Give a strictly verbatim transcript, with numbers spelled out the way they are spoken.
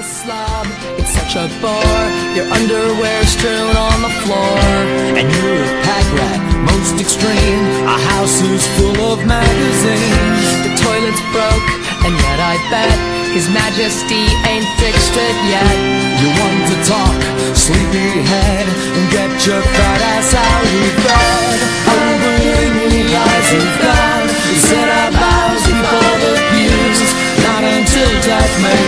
slob, it's such a bore. Your underwear strewn on the floor, and you're a pack rat, most extreme. A house is full of magazines. The toilet's broke, and yet I bet His Majesty ain't fixed it yet. You want to talk, sleepyhead, and get your fat ass out of bed. Overeating the eyes of God, we said our vows before the pews. Not until death may